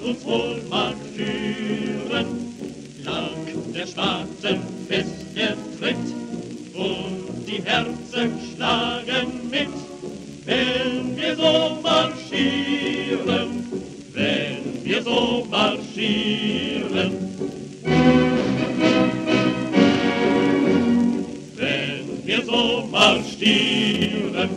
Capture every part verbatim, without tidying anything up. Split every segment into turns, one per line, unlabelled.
uns wohl mag führen. Lang der Spaten fest er tritt und die Herzen schlagen mit, wenn wir so marschieren, wenn wir so marschieren. Wenn wir so marschieren.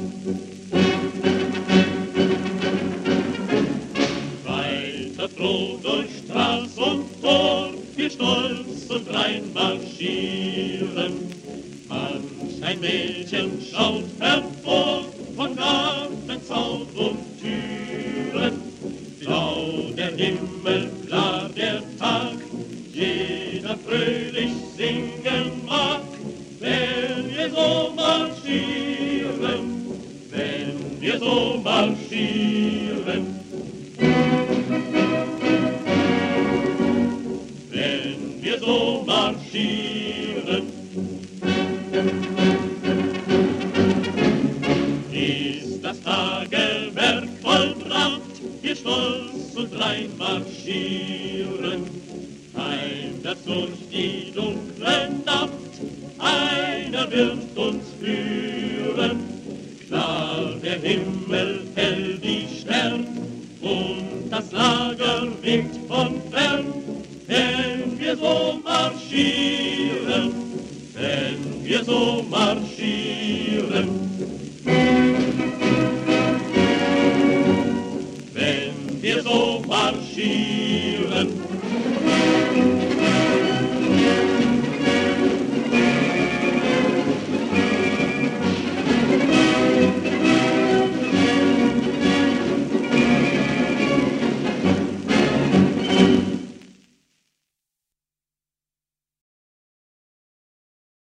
Weiter froh durch Straß und Tor, wir stolz und rein marschieren. Manch ein Mädchen schaut hervor von Garten, Zaun und Türen. Blau der Himmel, klar der Tag, jeder fröhlich singen mag. Wenn wir so marschieren, wenn wir so marschieren. Wenn wir so marschieren. Ist das Tagewerk vollbracht, wir stolz und rein marschieren. Heimwärts durch die dunkle Nacht, einer wird uns führen. Klar der Himmel, hell die Stern, und das Lager winkt von fern. Wenn wir so marschieren, wenn wir so marschieren. Wenn wir so marschieren.